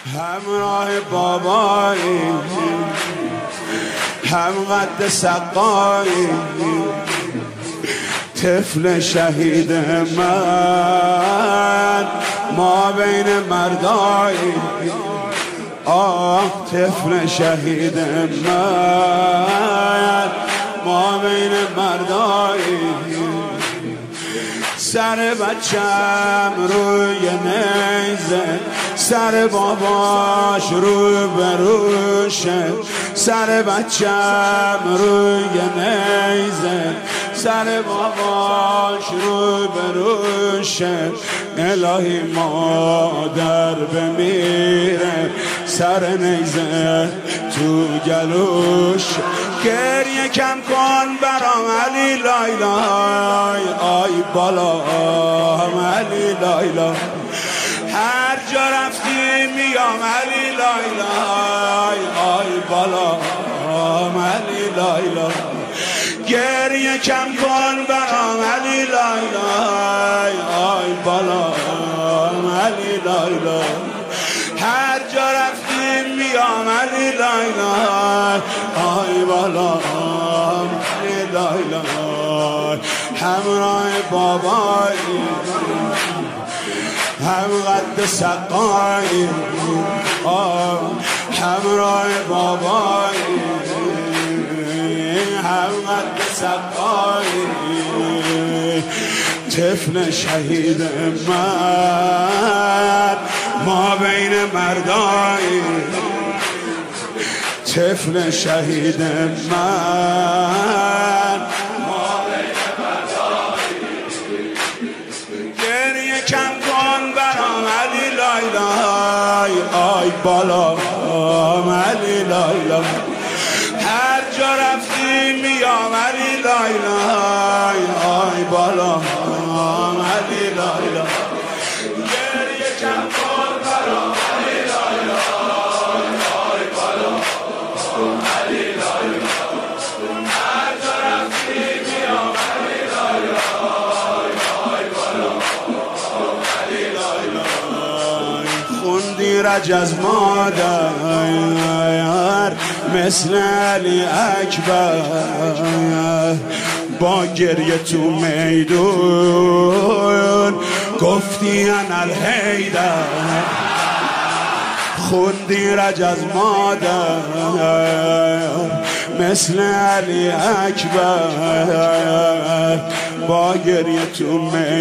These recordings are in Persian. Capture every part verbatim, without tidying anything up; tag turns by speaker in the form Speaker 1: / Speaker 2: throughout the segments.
Speaker 1: همراه بابایی هم قد سقایی طفل شهید من ما بین مردایی آه طفل شهید من ما بین مردایی سر بچم روی نیزه سر باباش رو بروشه سر بچم روی نیزه سر باباش رو بروشه الهی مادر بمیره سر نیزه تو گلوش گریه کم کن برام علی لایلای آی بالا علی لایلای هر جا رفتی میام علی لایلای آی بالا علی لایلای گریه کم کن برام علی لایلای آی بالا علی لایلای هر جا رفتی میام علی لایلای آی بالا علی لایلای همراه بابایی هم قد سقایی همراه بابایی هم قد سقایی طفل شهید من ما بین مردایی طفل شهید من ما بین مردایی گریه کم کن برام علی لایلای آی بالا علی لایلای هر جا رفتی میام علی لایلای آی بالا علی لایلای گریه کم کن برام علی لایلای آی بالا علی لایلای هر جا رفتی میام علی لایلای آی بالا علی لایلای خوندی رجز مادر مثل علی اکبر با گریه تو میدون گفتی انا الحیدر خوندی رجز مادر مثل علی اکبر با گریه تو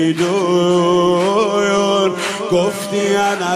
Speaker 1: میدون گفتی انا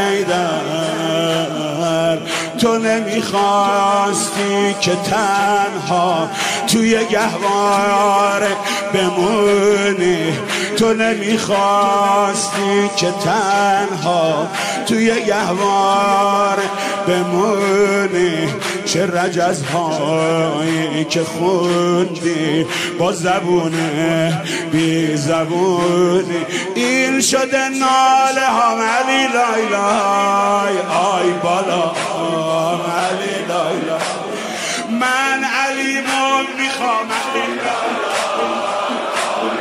Speaker 1: الحیدر تو نمیخواستی که تنها توی گهواره بمونی تو نمیخواستی که تنها توی گهواره بمونی چه رجزهایی که خوندی با زبونه بی زبونی این شده ناله هم علی لایلای آی بالا علی لایلای من علیمو میخوام علی لایلای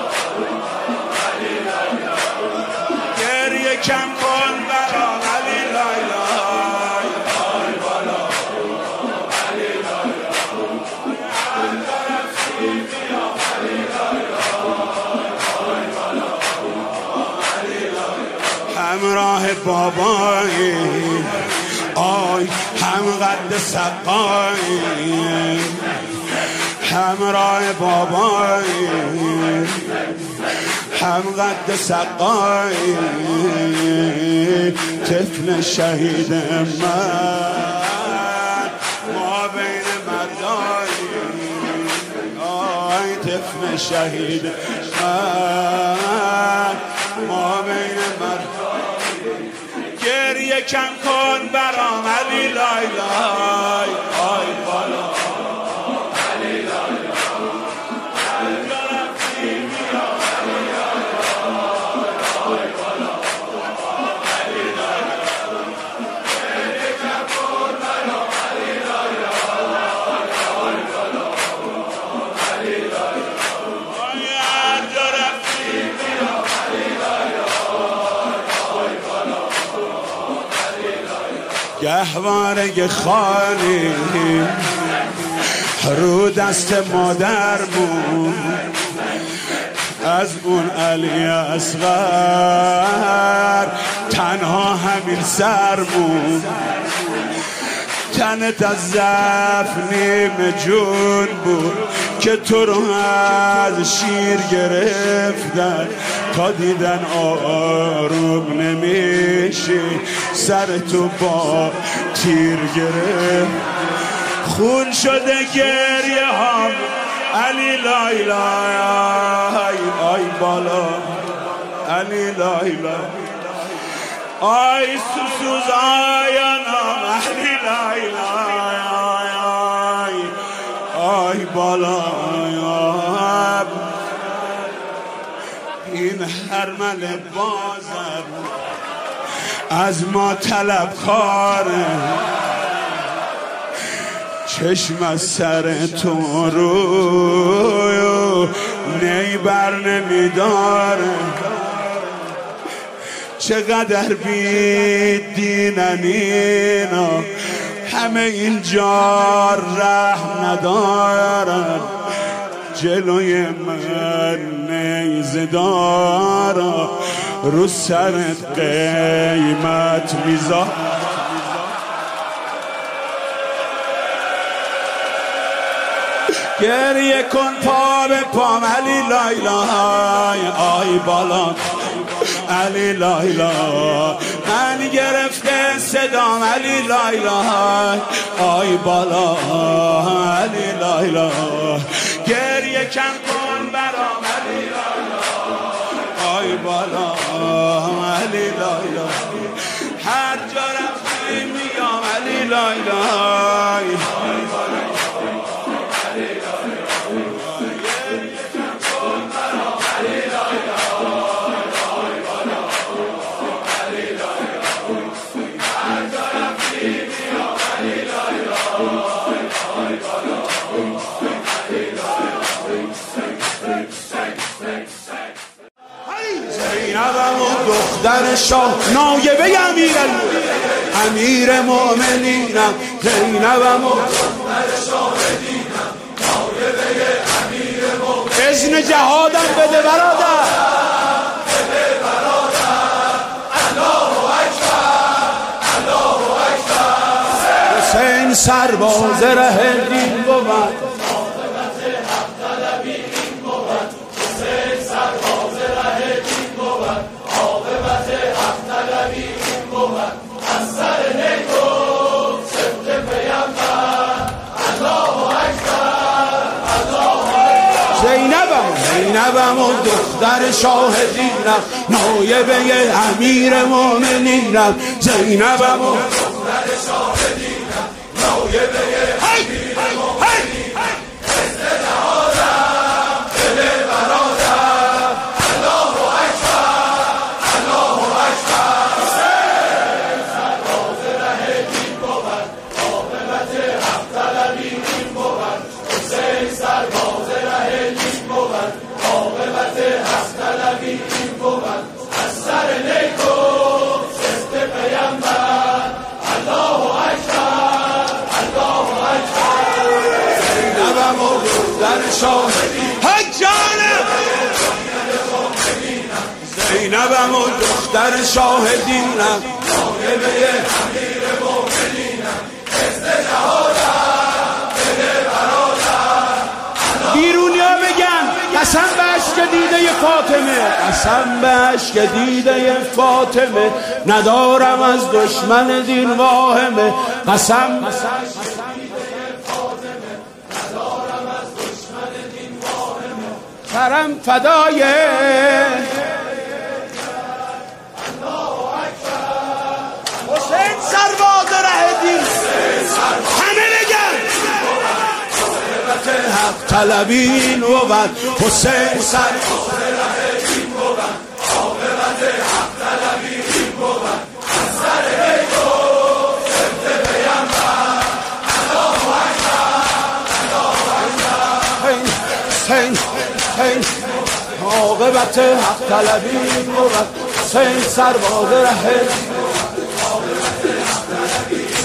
Speaker 1: گریه کم کن برام علی لایلای آی بالا علی لایلای همراه بابایی آی هم قد سقایی همراه بابایی هم قد سقایی طفل شهید من ما بین مردایی آی طفل شهید من ما بین مردایی گریه کم کن برام علی لایلای آی بالا علی لایلای آی بالا علی لایلای گریه کم کن برام علی لایلای آی بالا علی لایلای هر جا رفتی میام علی لایلای آی بالا علی لایلای
Speaker 2: گهواره خالی رو دست مادرمون، از اون علی اصغر تنها همین سرمون. تنت از ضعف نیم جون بود که تو رو از شیر گرفتن، تا دیدن آروم نمیشه سر تو با تیر گرفت. خون شده گریه هم علی لای لای آی بالا علی لای لای آی سوسوز آیانم علی لای لای آی آی بالا آی. این هرمل بازر از ما طلب خاره، چشم از سر تو رو نی بر نمیداره. چقدر بی دینن اینا، همه اینجا رحم ندارن. جلوی من نیزه دارا، رو سرت قیمت میذار. گریه کن پا به پام علی لای لای آی بالا علی لای لای. من گرفته صدام علی لای لای آی بالا علی لای لای. گریه کن کن برام علی لای لای آی بالا علی لای لای. هر جا رفتیم میگم علی لای لای آی بالا. زینبم و دختر شاه نایبه امیر امیر مؤمنینم. زینبم و دختر شاهدینم نایبه امیر مؤمنینم. اذن جهادم بده برادر بده برادر. الله اکبر الله اکبر. حسین سرباز ره دین بود، زینبم و دختر شاهدینم نایبه امیر مؤمنینم. زینبم و دختر شاهدینم نایبه امیر مؤمنینم. اذن جهادم بده برادر. الله اکبر الله اکبر. حسین سرباز ره دین بود، عاقبت حق طلبی این بود. حسین سرباز ره دین بود، عاقبت حق طلبی این بود. از سر نیک و سفت پیامبر. الله اکبر الله اکبر. زینبم و دختر شاهدینم حجانم. زینبم و دختر شاهدینم نایبه امیر مؤمنینم. اذن جهادم بده برادر. بیرونیا بگن قسم به عشق دیده فاطمه، قسم به عشق دیده فاطمه. ندارم از دشمن دین واهمه. قسم ندارم از دشمن دین واهمه. سرم فدای حسین سرباز ره دین. همه بگن عاقبت حق طلبی این بود. حسین سرباز ره دین بود، عاقبت حق طلبی این بود. از سر نیک و سفت پیامبر. الله اکبر الله اکبر. حسین حسین عاقبت حق طلبی این بود. حسین سرباز ره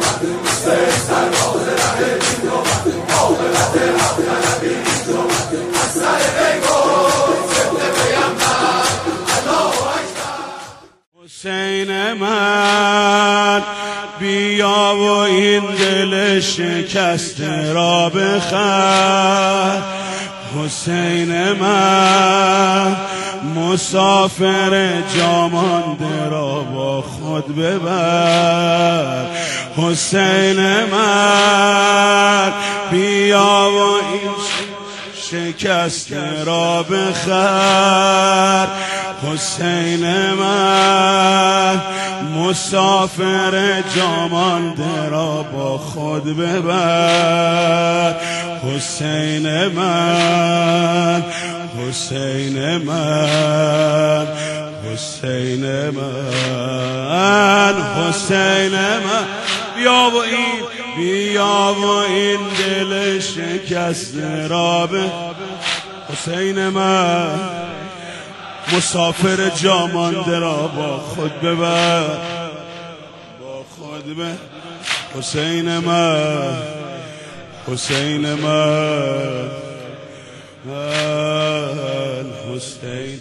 Speaker 2: حسین من بیا و این دل شکسته را بخر. حسین من مسافر جا مانده را با خود ببر. حسین من بیا و این شکسته را بخر. حسین من مسافر جا مانده را با خود ببر. حسین من حسین من حسین من حسین من بیا و این بیا و این دل شکسته را به. حسین من مسافر جا مانده را با خود ببر با خود به. حسین من حسین من من حسین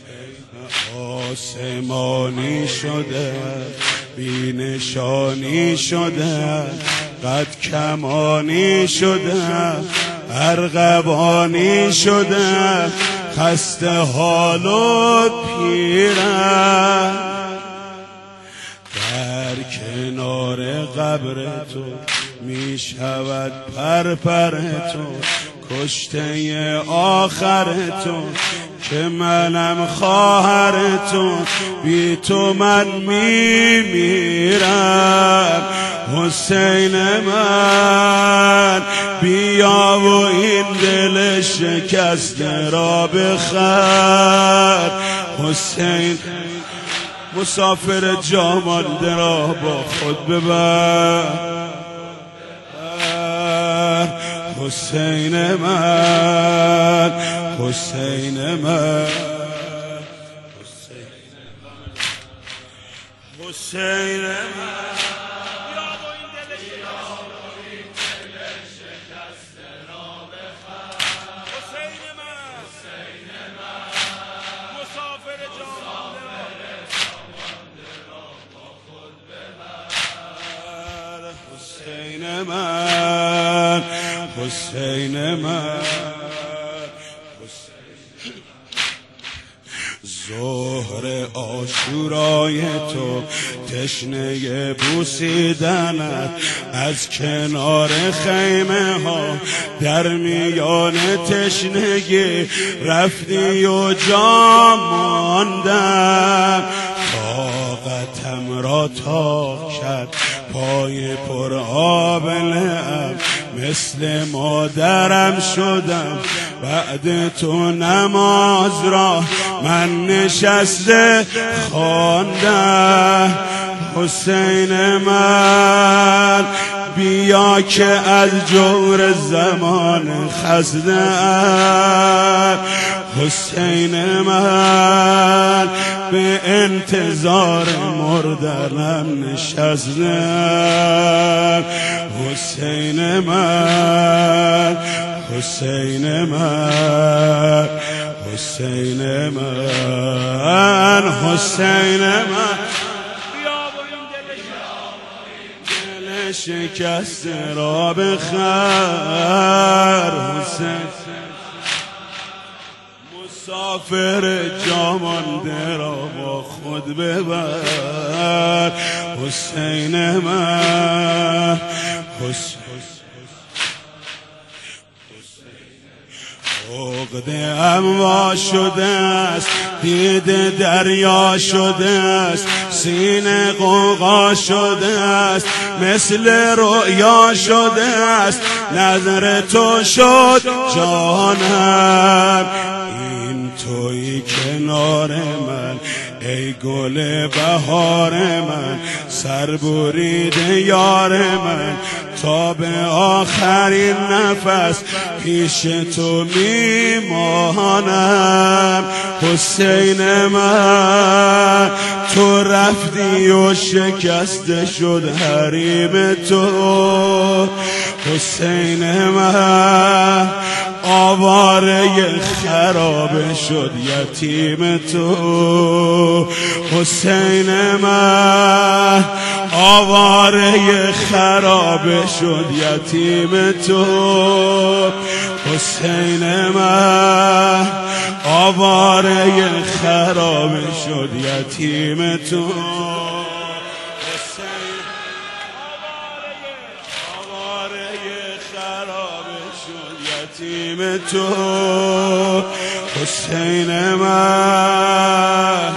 Speaker 2: آسمانی شده بی نشانی شده قد کمانی شده ارغوانی شده خسته حال و پیرم در کنار قبر تو می شود پرپر تو کشته آخر تو که منم خواهر تو بی تو من می میرم. حسین من بیا و این دل شکسته را بخر. حسین مسافر جا مانده را با خود ببر. حسین من حسین من حسین من حسین من حسین من ظهر عاشورای تو تشنه بوسیدنت از کنار خیمه ها در میان تشنگی رفتی و جا ماندم. طاقتم را تاق کرد پای پر آب لعب مثل مادرم شدم بعد تو نماز را من نشسته خواندم. حسین من بیا که از جور زمان خزدم. حسین من به انتظار مردنم نشستم. حسین من حسین من حسین من حسین من دل شکسته را بخر. حسین مسافر جا مانده را با خود ببر. حسین من حسین عقده اموا شده است دیده دریا شده است سینه غوغا شده است مثل رؤیا شده است نظر تو شد جانم. این تویی کنار من ای گل بهار من، سر بریده یار من، تا به آخرین نفس پیش تو میمانم. حسین من تو رفتی و شکسته شد حریم تو. حسین من آواره خراب شد یتیم تو. حسین من آواره خراب شد یتیم تو. حسین من آواره خراب شد یتیم تو. یتیم تو. حسین من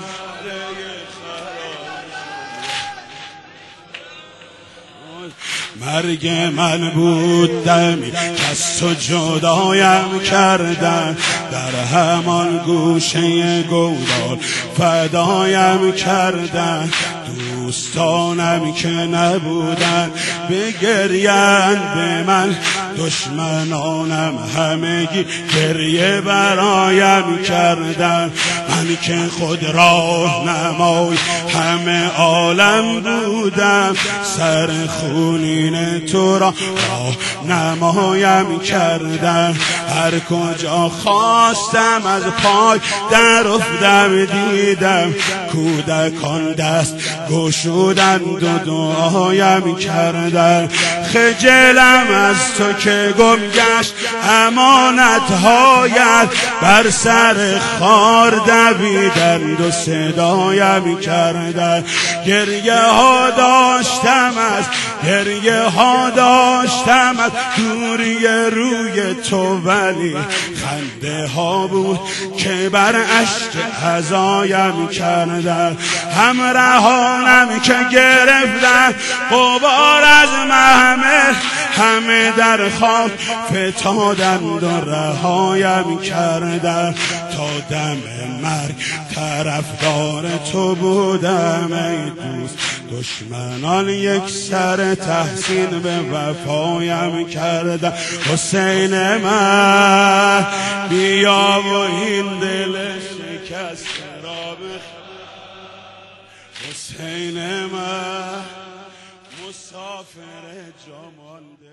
Speaker 2: مرگ من بود دمی که از تو جدایم کردن، در همان گوشه گودال فدایم کردن. دوستانم که نبودن بگریند به من، دشمنانم همگی گریه برایم کردن. من که خود راه نمای همه عالم بودم، سر خونین تو را راه نمایم کردن. هر کجا خواستم از پای در افتم دیدم، کودکان دست گشودند و دعایم کردن. خجلم از تو که گم گشت امانت‌هایت، بر سر خار دویدند و صدایم کردن. گریه ها داشتم از گریه ها داشتم از دوری روی تو، ولی خنده ها بود که بر اشک عزایم کردن. همراهانم که گرفتن غبار از محمل، همه در خواب فتادند و رهایم کردن. تا دم مرگ طرفدار تو بودم ای دوست، دشمنان یک سر تحسین به وفایم کردن. حسین من بیا و این دل شکسته را بخواه. حسین من مسافر جامانده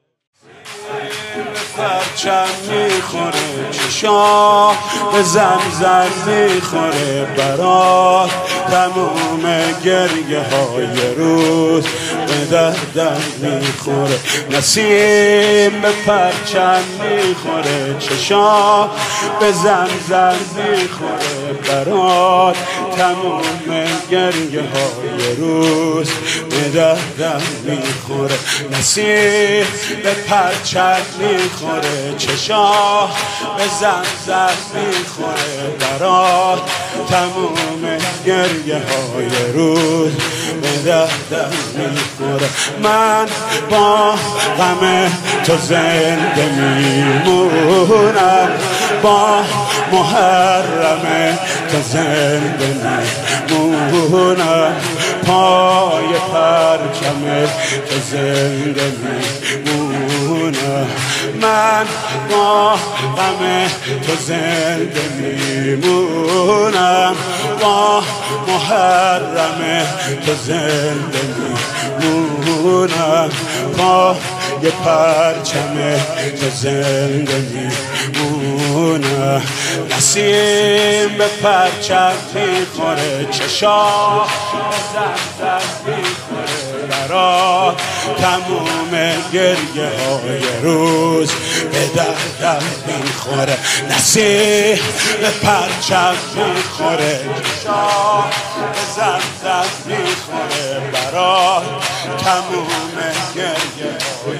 Speaker 2: پرچم میخوره، چشا به زمزم میخوره برات، تموم گریه های روز به دردم میخوره. نسیم به پرچم میخوره، چشا به زمزم میخوره برات، تموم گریه های روز به دردم میخوره. نسیم به پرچم میخوره، چشا به زمزم میخوره برات، تموم گریه های روز به دردم میخوره. من با غم تو زنده میمونم، با محرم تو زنده میمونم، پای پرچم تو زنده میمونم. من با غم تو زنده میمونم، با محرم تو زنده میمونم، با یه پرچم تو زنده میمونم. نسیم به پرچم میخوره، چشا به زمزم میخوره برات، تموم گریه های روز به دردم میخوره. نسیم به پرچم میخوره، چشا به زمزم میخوره برات، تموم گریه های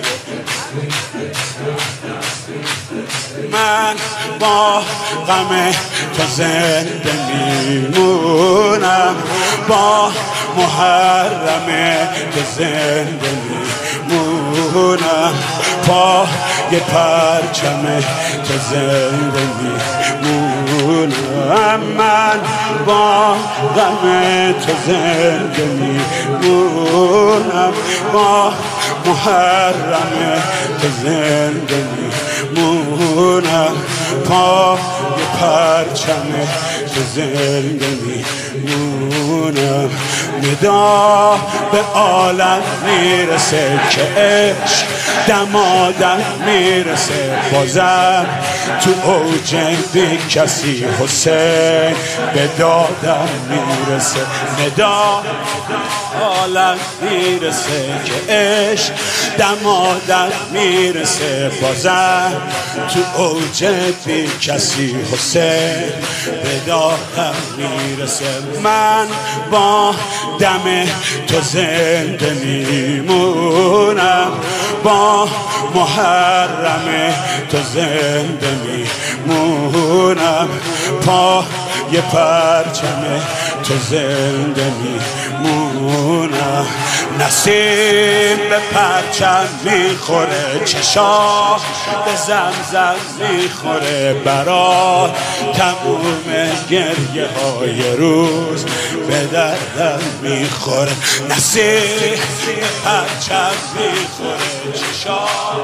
Speaker 2: من با غم تو زنده میمونم، با محرم تو زنده میمونم، با یه پرچم تو زنده میمونم. میمونم من با غم تو زنده میمونم با محرم تو زنده میمونم پا یه پرچم تو زنده میمونم ندا به عالم میرسه که عشق دمادم میرسه بازم تو اوج بی کسی حسین به دادم میرسه ندا عالم میرسه که عشق دمادم میرسه بازم تو اوج بی کسی حسین به دادم میرسه من با دم تو زنده میمونم با محرم تو زنده میمونم پا یه پرچم تو زنده میمونم نسیم به پرچم میخوره چشا به زمزم میخوره برات تموم گریه های روز به دردم میخوره نسیم به پرچم میخوره چشا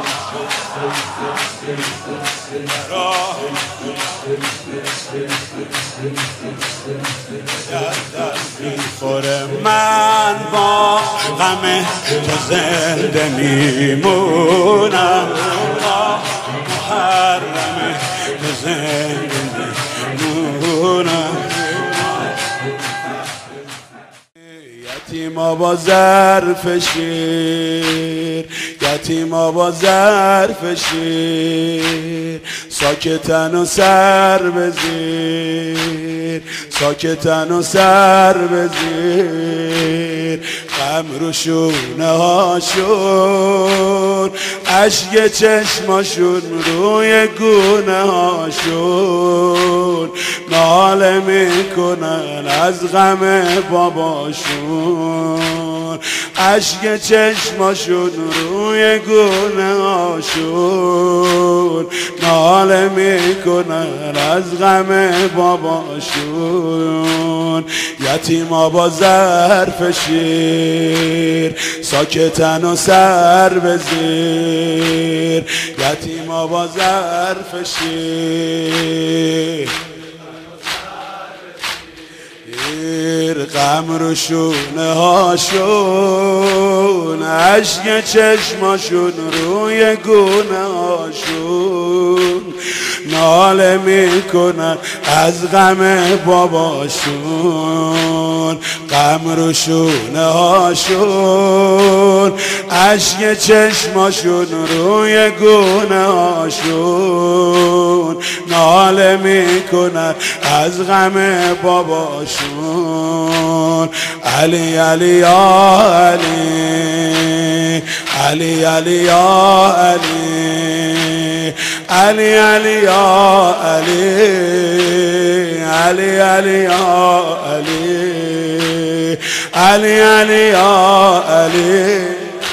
Speaker 2: برات دردم میخوره من با غم تو زنده میمونم با محرم تو زنده میمونم یتیما با ظرف شیر یتیما با ظرف شیر ساکتن و سر بزیر ساکتن و سر بزیر غم رو شونه هاشون اشک چشماشون روی گونه هاشون ناله میکنن از غم باباشون اشک چشماشون روی گونه هاشون ناله میکنن از غم باباشون یتیما با ظرف شیر ساکتن و سر بزیر یتیما با ظرف شیر غم رو شونه هاشون اشک چشماشون روی گونه هاشون ناله میکنن از غم باباشون غم رو شونه هاشون اشک چشماشون روی گونه هاشون ناله میکنن از غم باباشون علی علی یا علی علی علی یا علی علی علی یا علی علی علی یا علی علی علی یا علی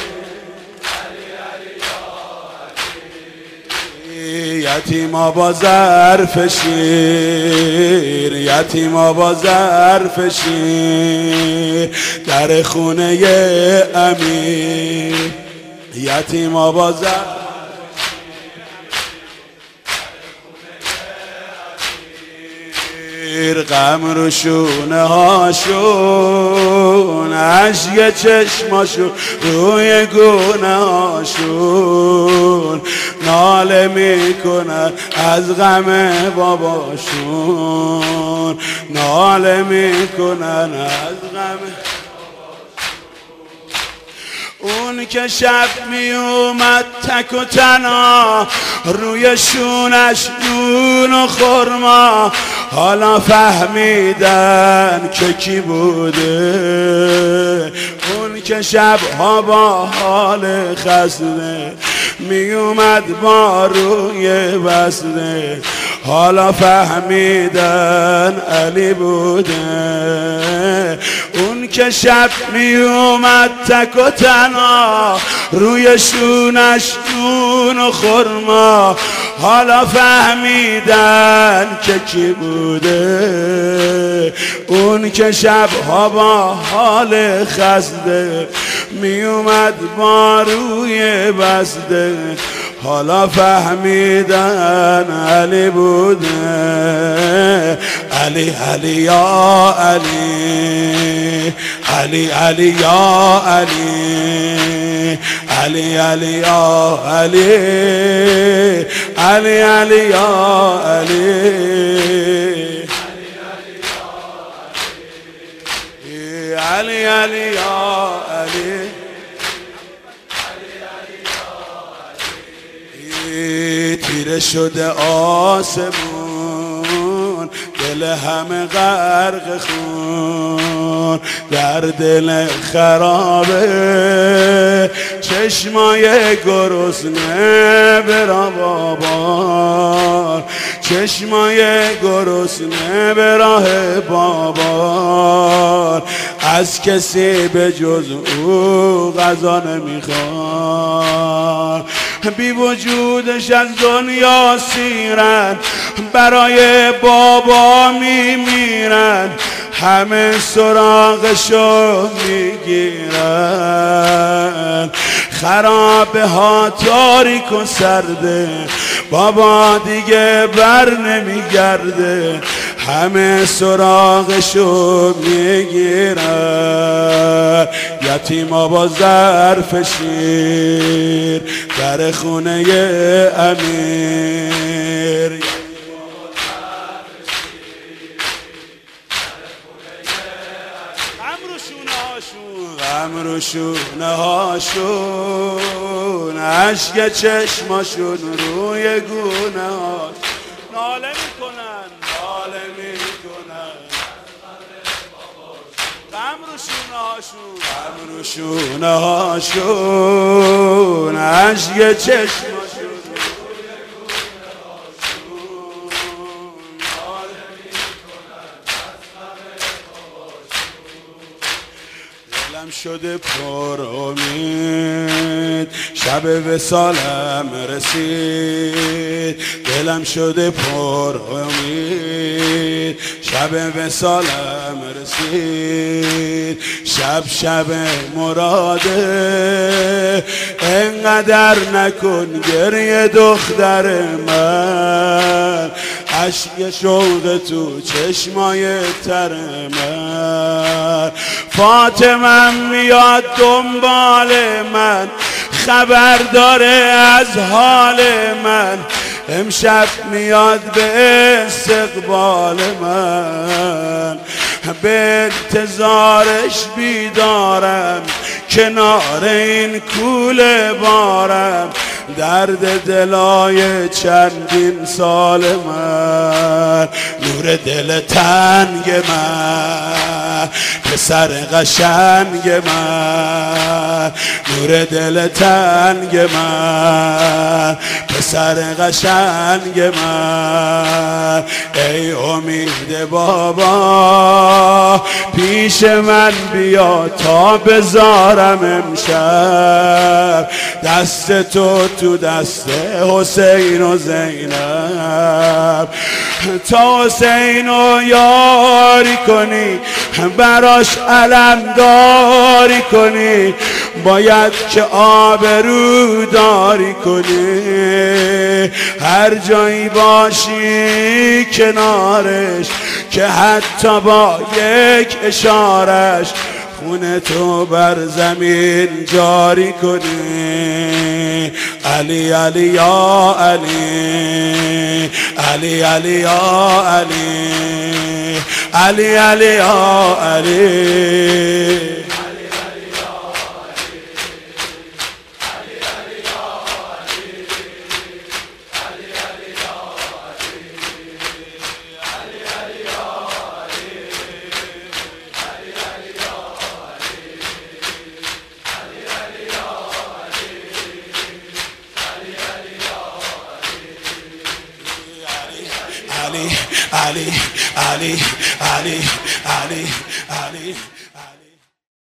Speaker 2: یتیما با ظرف شیر یتیما با ظرف شیر در خونه امیر یتیما با ظرف غم رو شونه هاشون اشک چشماشون روی گونه هاشون ناله میکنن از غم باباشون ناله میکنن از غم اون که شب می اومد تک و تنها روی شونش نون و خرما حالا فهمیدن که کی بوده اون که شبها با حال خسته می اومد با روی بسته حالا فهمیدن علی بوده اون که شب می اومد تک و تنها روی شونش نون نون و خرما، حالا فهمیدن که کی بوده اون که شبها با حال خسته می اومد با روی بسته. حالا فهمیدن علی بوده. علی علی یا علی، علی علی یا علی، علی علی یا علی، علی علی یا علی، علی علی یا علی. تیره شده آسمون، دل همه غرق خون، در دل خرابه چشمای گرسنه برا بابا، چشمای گرسنه به راه بابا، از کسی به جز او غذا نمیخواد. بی وجودش از دنیا سیرن، برای بابا میمیرن، همه سراغشو میگیرن. خرابه ها تاریک و سرده، بابا دیگه بر نمیگرده، همه سراغشو میگیرن. یتیما با ظرف شیر در خونه امیر، غم رو شونه هاشون، عشق چشماشون روی گونه هاش ناله میکنن، ناله میکنن. غم رو شونه هاشون، غم رو شونه هاشون، عشق چشماشون شده پر امید، شب وصالم رسید. دلم شده پر امید، شب وصالم رسید. شب شب مراده، انقدر نکن گریه دختر من، عشق شوق تو چشمای تر من. فاطمه میاد دنبال من، خبر داره از حال من، امشب میاد به استقبال من. به انتظارش بیدارم، کنار این کوله بارم، درد دلای چندین سال من. نور دل تنگ من، پسر قشنگ من، نور دل تنگ من، پسر قشنگ من. ای امید بابا پیش من بیا تا بذارم امشب دست تو تو دست حسین و زینب، تا حسین رو یاری کنی، براش علمداری کنی، باید که آبرو داری کنی. هر جایی باشی کنارش، که حتی با یک اشارش خونه تو بر زمین جاری کنی. علی علی یا علی، علی علی یا علی، علی علی یا علی. Ali, Ali, Ali, Ali, Ali, Ali.